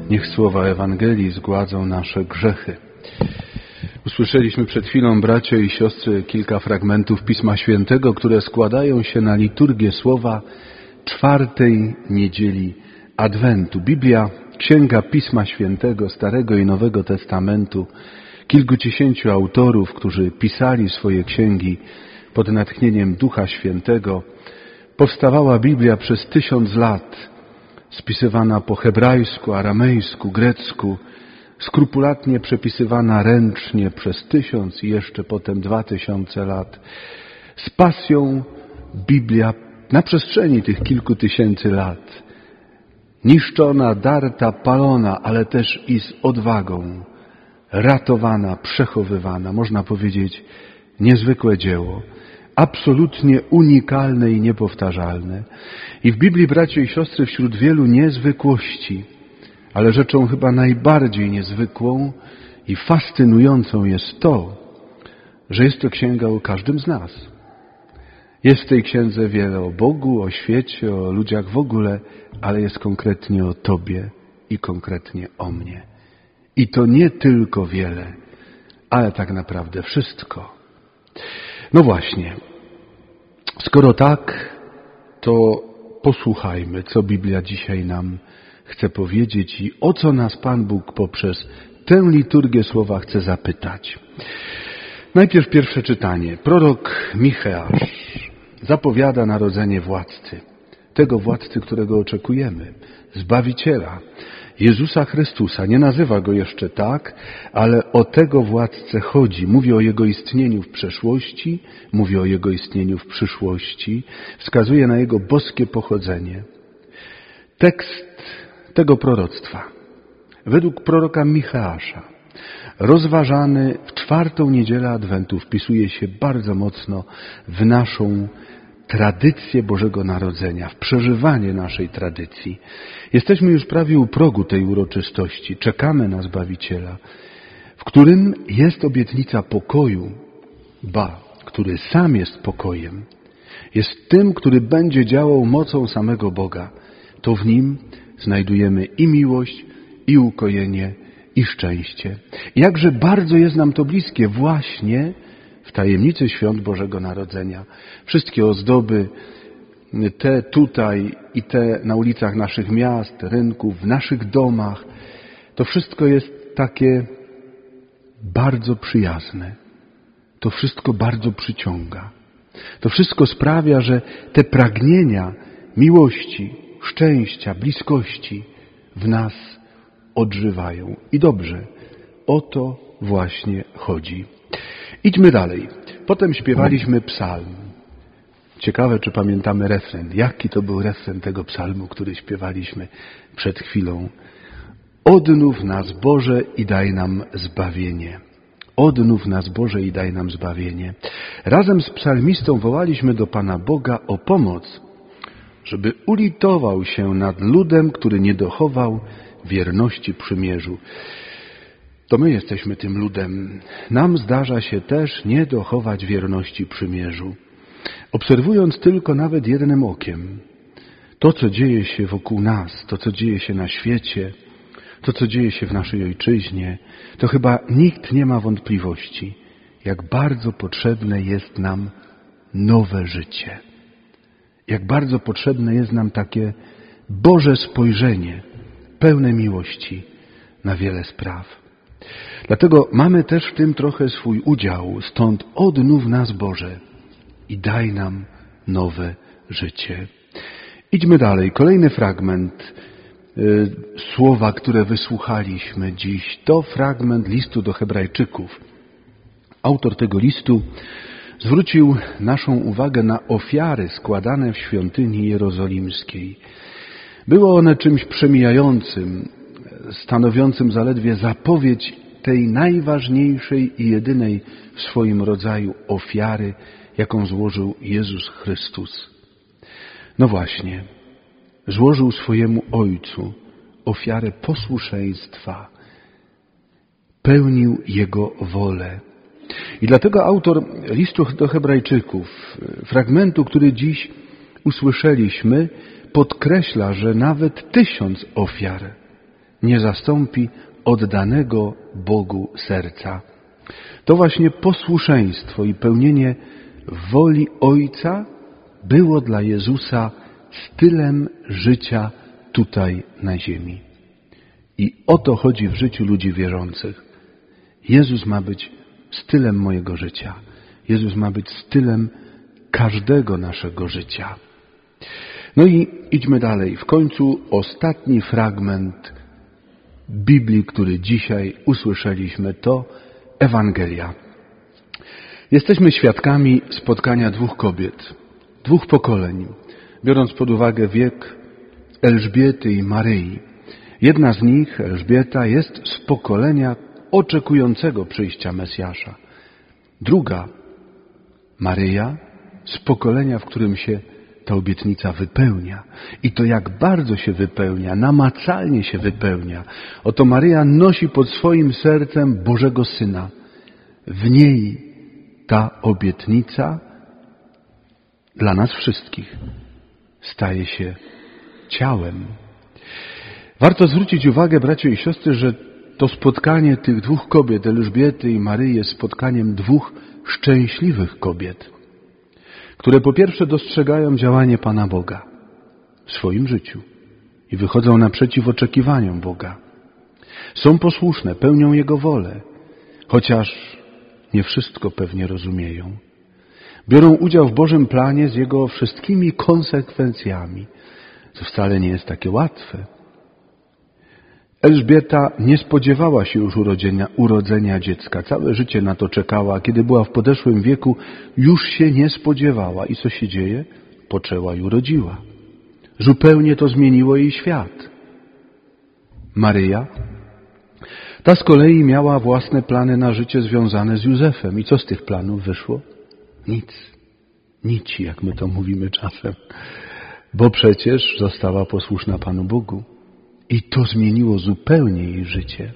Niech słowa Ewangelii zgładzą nasze grzechy. Usłyszeliśmy przed chwilą, bracia i siostry, kilka fragmentów Pisma Świętego, które składają się na liturgię słowa czwartej niedzieli Adwentu. Biblia, księga Pisma Świętego, Starego i Nowego Testamentu, kilkudziesięciu autorów, którzy pisali swoje księgi pod natchnieniem Ducha Świętego. Powstawała Biblia przez 1000 lat, spisywana po hebrajsku, aramejsku, grecku, skrupulatnie przepisywana ręcznie przez 1000 i jeszcze potem 2000 lat. Z pasją Biblia na przestrzeni tych kilku tysięcy lat, niszczona, darta, palona, ale też i z odwagą, ratowana, przechowywana, można powiedzieć, niezwykłe dzieło. Absolutnie unikalne i niepowtarzalne. I w Biblii, bracia i siostry, wśród wielu niezwykłości, ale rzeczą chyba najbardziej niezwykłą i fascynującą jest to, że jest to księga o każdym z nas. Jest w tej księdze wiele o Bogu, o świecie, o ludziach w ogóle, ale jest konkretnie o Tobie i konkretnie o mnie. I to nie tylko wiele, ale tak naprawdę wszystko. No właśnie, skoro tak, to posłuchajmy, co Biblia dzisiaj nam chce powiedzieć i o co nas Pan Bóg poprzez tę liturgię słowa chce zapytać. Najpierw pierwsze czytanie. Prorok Micheasz zapowiada narodzenie władcy, tego władcy, którego oczekujemy, Zbawiciela, Jezusa Chrystusa. Nie nazywa Go jeszcze tak, ale o tego władcę chodzi. Mówi o Jego istnieniu w przeszłości, mówi o Jego istnieniu w przyszłości, wskazuje na Jego boskie pochodzenie. Tekst tego proroctwa, według proroka Micheasza, rozważany w czwartą niedzielę Adwentu, wpisuje się bardzo mocno w naszą tradycję Bożego Narodzenia, w przeżywanie naszej tradycji. Jesteśmy już prawie u progu tej uroczystości. Czekamy na Zbawiciela, w którym jest obietnica pokoju, który sam jest pokojem. Jest tym, który będzie działał mocą samego Boga. To w Nim znajdujemy i miłość, i ukojenie, i szczęście. Jakże bardzo jest nam to bliskie właśnie w tajemnicy świąt Bożego Narodzenia. Wszystkie ozdoby, te tutaj i te na ulicach naszych miast, rynków, w naszych domach, to wszystko jest takie bardzo przyjazne. To wszystko bardzo przyciąga. To wszystko sprawia, że te pragnienia miłości, szczęścia, bliskości w nas odżywają. I dobrze, o to właśnie chodzi. Idźmy dalej. Potem śpiewaliśmy psalm. Ciekawe, czy pamiętamy refren. Jaki to był refren tego psalmu, który śpiewaliśmy przed chwilą? Odnów nas, Boże, i daj nam zbawienie. Odnów nas, Boże, i daj nam zbawienie. Razem z psalmistą wołaliśmy do Pana Boga o pomoc, żeby ulitował się nad ludem, który nie dochował wierności przymierzu. To my jesteśmy tym ludem. Nam zdarza się też nie dochować wierności przymierzu. Obserwując tylko nawet jednym okiem to, co dzieje się wokół nas, to, co dzieje się na świecie, to, co dzieje się w naszej ojczyźnie, to chyba nikt nie ma wątpliwości, jak bardzo potrzebne jest nam nowe życie. Jak bardzo potrzebne jest nam takie Boże spojrzenie, pełne miłości na wiele spraw. Dlatego mamy też w tym trochę swój udział, stąd odnów nas, Boże, i daj nam nowe życie. Idźmy dalej. Kolejny fragment słowa, które wysłuchaliśmy dziś, to fragment listu do Hebrajczyków. Autor tego listu zwrócił naszą uwagę na ofiary składane w świątyni jerozolimskiej. Były one czymś przemijającym, stanowiącym zaledwie zapowiedź tej najważniejszej i jedynej w swoim rodzaju ofiary, jaką złożył Jezus Chrystus. No właśnie, złożył swojemu Ojcu ofiarę posłuszeństwa, pełnił Jego wolę. I dlatego autor listu do Hebrajczyków, fragmentu, który dziś usłyszeliśmy, podkreśla, że nawet 1000 ofiar nie zastąpi oddanego Bogu serca. To właśnie posłuszeństwo i pełnienie woli Ojca było dla Jezusa stylem życia tutaj na ziemi. I o to chodzi w życiu ludzi wierzących. Jezus ma być stylem mojego życia. Jezus ma być stylem każdego naszego życia. No i idźmy dalej. W końcu ostatni fragment Biblii, który dzisiaj usłyszeliśmy, to Ewangelia. Jesteśmy świadkami spotkania dwóch kobiet, dwóch pokoleń, biorąc pod uwagę wiek Elżbiety i Maryi. Jedna z nich, Elżbieta, jest z pokolenia oczekującego przyjścia Mesjasza. Druga, Maryja, z pokolenia, w którym się ta obietnica wypełnia. I to jak bardzo się wypełnia, namacalnie się wypełnia. Oto Maryja nosi pod swoim sercem Bożego Syna. W niej ta obietnica dla nas wszystkich staje się ciałem. Warto zwrócić uwagę, bracia i siostry, że to spotkanie tych dwóch kobiet, Elżbiety i Maryi, jest spotkaniem dwóch szczęśliwych kobiet, które po pierwsze dostrzegają działanie Pana Boga w swoim życiu i wychodzą naprzeciw oczekiwaniom Boga. Są posłuszne, pełnią Jego wolę, chociaż nie wszystko pewnie rozumieją. Biorą udział w Bożym planie z Jego wszystkimi konsekwencjami, co wcale nie jest takie łatwe. Elżbieta nie spodziewała się już urodzenia dziecka. Całe życie na to czekała, a kiedy była w podeszłym wieku, już się nie spodziewała. I co się dzieje? Poczęła i urodziła. Zupełnie to zmieniło jej świat. Maryja, ta z kolei miała własne plany na życie związane z Józefem. I co z tych planów wyszło? Nic. Nic, jak my to mówimy czasem. Bo przecież została posłuszna Panu Bogu. I to zmieniło zupełnie jej życie.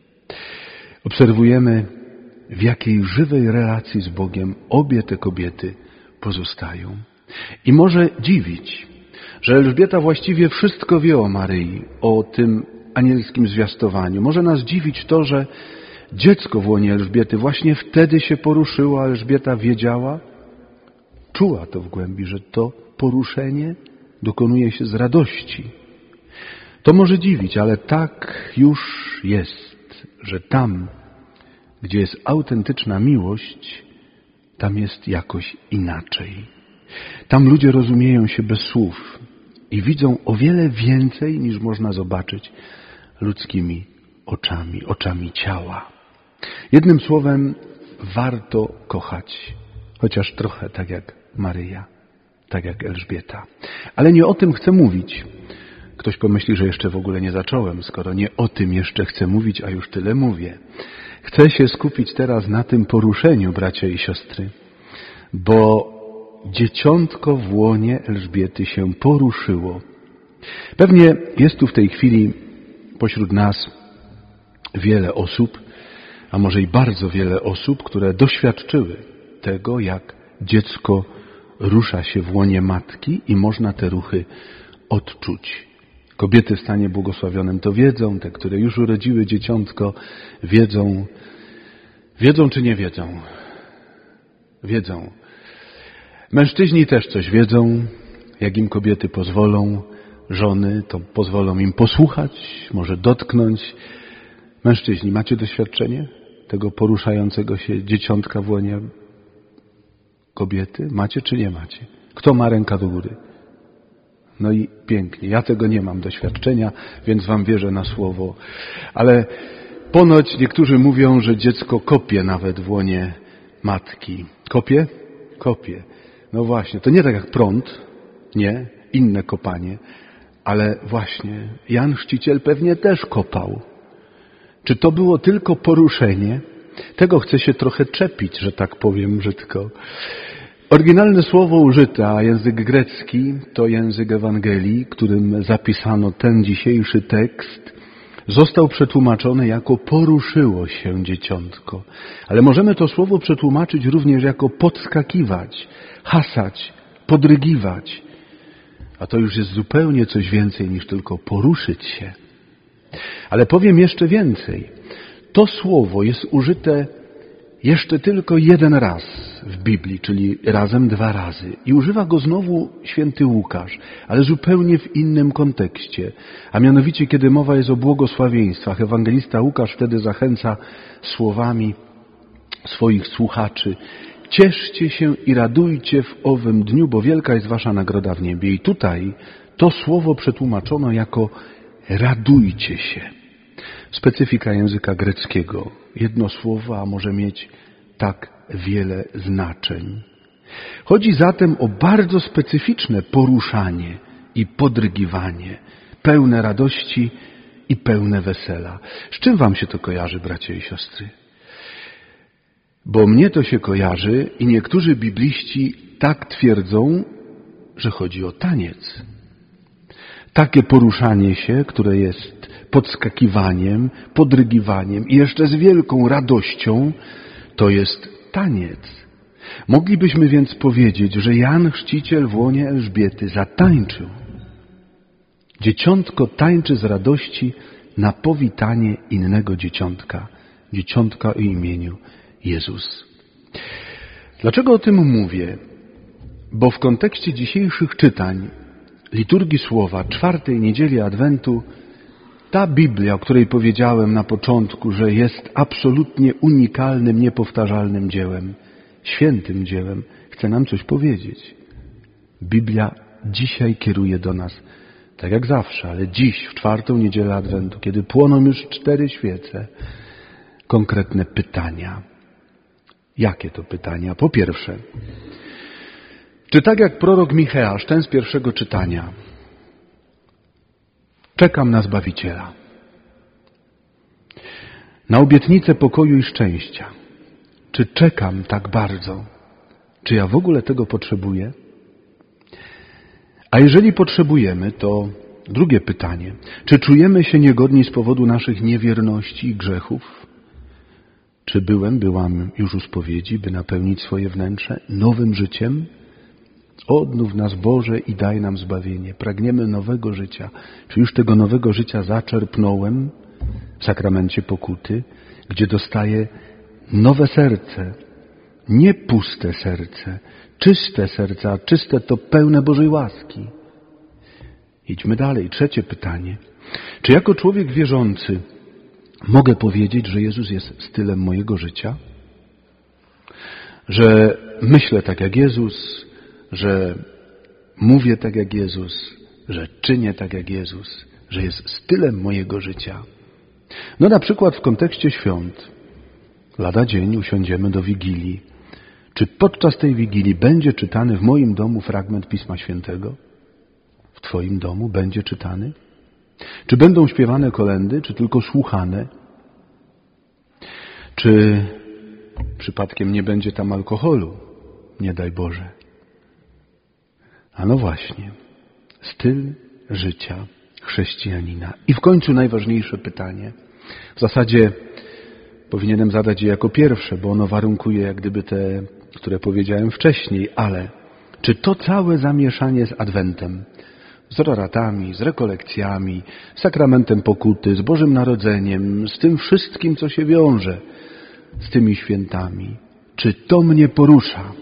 Obserwujemy, w jakiej żywej relacji z Bogiem obie te kobiety pozostają. I może dziwić, że Elżbieta właściwie wszystko wie o Maryi, o tym anielskim zwiastowaniu. Może nas dziwić to, że dziecko w łonie Elżbiety właśnie wtedy się poruszyło, a Elżbieta wiedziała, czuła to w głębi, że to poruszenie dokonuje się z radości. To może dziwić, ale tak już jest, że tam, gdzie jest autentyczna miłość, tam jest jakoś inaczej. Tam ludzie rozumieją się bez słów i widzą o wiele więcej, niż można zobaczyć ludzkimi oczami, oczami ciała. Jednym słowem, warto kochać, chociaż trochę tak jak Maryja, tak jak Elżbieta. Ale nie o tym chcę mówić. Ktoś pomyśli, że jeszcze w ogóle nie zacząłem, skoro nie o tym jeszcze chcę mówić, a już tyle mówię. Chcę się skupić teraz na tym poruszeniu, bracia i siostry, bo dzieciątko w łonie Elżbiety się poruszyło. Pewnie jest tu w tej chwili pośród nas wiele osób, a może i bardzo wiele osób, które doświadczyły tego, jak dziecko rusza się w łonie matki i można te ruchy odczuć. Kobiety w stanie błogosławionym to wiedzą, te, które już urodziły dzieciątko, wiedzą. Wiedzą czy nie wiedzą? Wiedzą. Mężczyźni też coś wiedzą, jak im kobiety pozwolą, żony to pozwolą im posłuchać, może dotknąć. Mężczyźni, macie doświadczenie tego poruszającego się dzieciątka w łonie kobiety? Macie czy nie macie? Kto ma ręka do góry? No i pięknie. Ja tego nie mam doświadczenia, więc wam wierzę na słowo. Ale ponoć niektórzy mówią, że dziecko kopie nawet w łonie matki. Kopie? Kopie. No właśnie, to nie tak jak prąd, nie, inne kopanie, ale właśnie Jan Chrzciciel pewnie też kopał. Czy to było tylko poruszenie? Tego chcę się trochę czepić, że tak powiem brzydko. Oryginalne słowo użyte, a język grecki to język Ewangelii, którym zapisano ten dzisiejszy tekst, został przetłumaczony jako poruszyło się dzieciątko. Ale możemy to słowo przetłumaczyć również jako podskakiwać, hasać, podrygiwać. A to już jest zupełnie coś więcej niż tylko poruszyć się. Ale powiem jeszcze więcej. To słowo jest użyte jeszcze tylko jeden raz w Biblii, czyli razem 2 razy. I używa go znowu święty Łukasz, ale zupełnie w innym kontekście. A mianowicie, kiedy mowa jest o błogosławieństwach, ewangelista Łukasz wtedy zachęca słowami swoich słuchaczy: cieszcie się i radujcie w owym dniu, bo wielka jest wasza nagroda w niebie. I tutaj to słowo przetłumaczono jako radujcie się. Specyfika języka greckiego. Jedno słowo, a może mieć tak wiele znaczeń. Chodzi zatem o bardzo specyficzne poruszanie i podrygiwanie, pełne radości i pełne wesela. Z czym wam się to kojarzy, bracia i siostry? Bo mnie to się kojarzy i niektórzy bibliści tak twierdzą, że chodzi o taniec. Takie poruszanie się, które jest podskakiwaniem, podrygiwaniem i jeszcze z wielką radością, to jest taniec. Moglibyśmy więc powiedzieć, że Jan Chrzciciel w łonie Elżbiety zatańczył. Dzieciątko tańczy z radości na powitanie innego dzieciątka o imieniu Jezus. Dlaczego o tym mówię? Bo w kontekście dzisiejszych czytań liturgii Słowa, 4. niedzieli Adwentu, ta Biblia, o której powiedziałem na początku, że jest absolutnie unikalnym, niepowtarzalnym dziełem, świętym dziełem, chce nam coś powiedzieć. Biblia dzisiaj kieruje do nas, tak jak zawsze, ale dziś, w 4. niedzielę Adwentu, kiedy płoną już 4 świece, konkretne pytania. Jakie to pytania? Po pierwsze, czy tak jak prorok Micheasz, ten z pierwszego czytania, czekam na Zbawiciela, na obietnicę pokoju i szczęścia? Czy czekam tak bardzo? Czy ja w ogóle tego potrzebuję? A jeżeli potrzebujemy, to drugie pytanie. Czy czujemy się niegodni z powodu naszych niewierności i grzechów? Czy byłam już u spowiedzi, by napełnić swoje wnętrze nowym życiem? Odnów nas, Boże, i daj nam zbawienie. Pragniemy nowego życia. Czy już tego nowego życia zaczerpnąłem w sakramencie pokuty, gdzie dostaję nowe serce, nie puste serce, czyste serce, a czyste to pełne Bożej łaski. Idźmy dalej. Trzecie pytanie. Czy jako człowiek wierzący mogę powiedzieć, że Jezus jest stylem mojego życia? Że myślę tak jak Jezus, że mówię tak jak Jezus, że czynię tak jak Jezus, że jest stylem mojego życia? No na przykład w kontekście świąt. Lada dzień usiądziemy do Wigilii. Czy podczas tej Wigilii będzie czytany w moim domu fragment Pisma Świętego? W Twoim domu będzie czytany? Czy będą śpiewane kolędy, czy tylko słuchane? Czy przypadkiem nie będzie tam alkoholu? Nie daj Boże. A no właśnie, styl życia chrześcijanina. I w końcu najważniejsze pytanie. W zasadzie powinienem zadać je jako pierwsze, bo ono warunkuje jak gdyby te, które powiedziałem wcześniej, ale czy to całe zamieszanie z Adwentem, z roratami, z rekolekcjami, z sakramentem pokuty, z Bożym Narodzeniem, z tym wszystkim, co się wiąże z tymi świętami, czy to mnie porusza?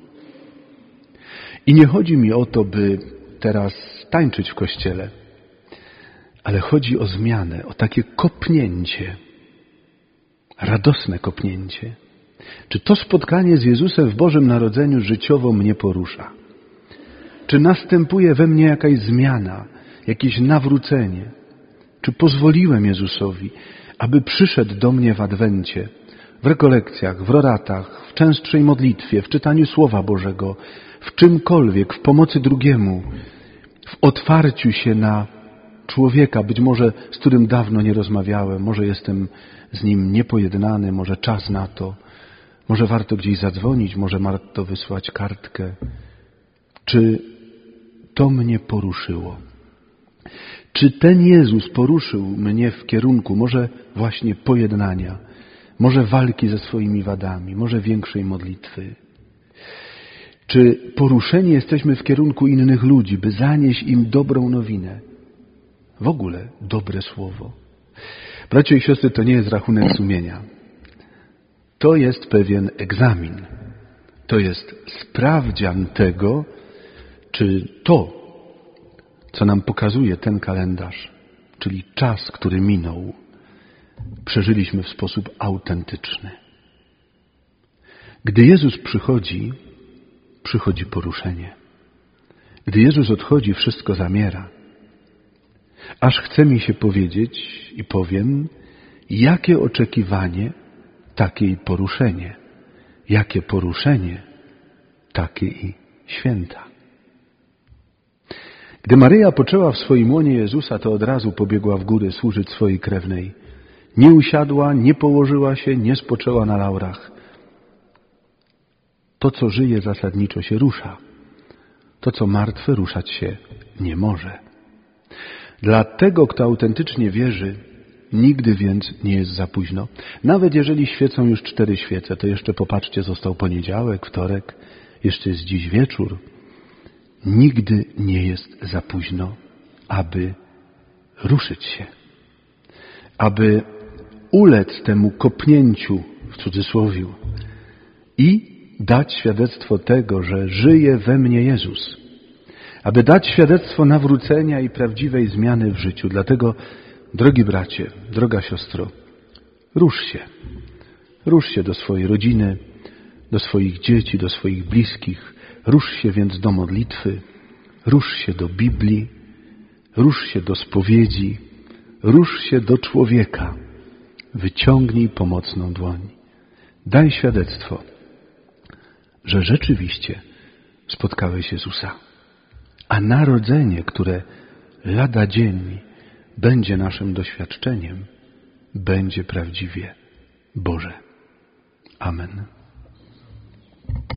I nie chodzi mi o to, by teraz tańczyć w kościele, ale chodzi o zmianę, o takie kopnięcie, radosne kopnięcie. Czy to spotkanie z Jezusem w Bożym Narodzeniu życiowo mnie porusza? Czy następuje we mnie jakaś zmiana, jakieś nawrócenie? Czy pozwoliłem Jezusowi, aby przyszedł do mnie w Adwencie, w rekolekcjach, w roratach, w częstszej modlitwie, w czytaniu Słowa Bożego, w czymkolwiek, w pomocy drugiemu, w otwarciu się na człowieka, być może z którym dawno nie rozmawiałem, może jestem z nim niepojednany, może czas na to, może warto gdzieś zadzwonić, może warto wysłać kartkę. Czy to mnie poruszyło? Czy ten Jezus poruszył mnie w kierunku może właśnie pojednania, może walki ze swoimi wadami, może większej modlitwy? Czy poruszeni jesteśmy w kierunku innych ludzi, by zanieść im dobrą nowinę? W ogóle dobre słowo. Bracia i siostry, to nie jest rachunek sumienia. To jest pewien egzamin. To jest sprawdzian tego, czy to, co nam pokazuje ten kalendarz, czyli czas, który minął, przeżyliśmy w sposób autentyczny. Gdy Jezus przychodzi, przychodzi poruszenie. Gdy Jezus odchodzi, wszystko zamiera. Aż chce mi się powiedzieć i powiem, jakie oczekiwanie, takie i poruszenie. Jakie poruszenie, takie i święta. Gdy Maryja poczęła w swoim łonie Jezusa, to od razu pobiegła w góry służyć swojej krewnej. Nie usiadła, nie położyła się, nie spoczęła na laurach. To, co żyje, zasadniczo się rusza. To, co martwe, ruszać się nie może. Dla tego, kto autentycznie wierzy, nigdy więc nie jest za późno. Nawet jeżeli świecą już 4 świece, to jeszcze popatrzcie, został poniedziałek, wtorek, jeszcze jest dziś wieczór. Nigdy nie jest za późno, aby ruszyć się. Aby ulec temu kopnięciu, w cudzysłowiu, i dać świadectwo tego, że żyje we mnie Jezus. Aby dać świadectwo nawrócenia i prawdziwej zmiany w życiu. Dlatego, drogi bracie, droga siostro, rusz się. Rusz się do swojej rodziny, do swoich dzieci, do swoich bliskich. Rusz się więc do modlitwy, rusz się do Biblii, rusz się do spowiedzi, rusz się do człowieka. Wyciągnij pomocną dłoń. Daj świadectwo, że rzeczywiście spotkałeś Jezusa. A narodzenie, które lada dzień będzie naszym doświadczeniem, będzie prawdziwie Boże. Amen.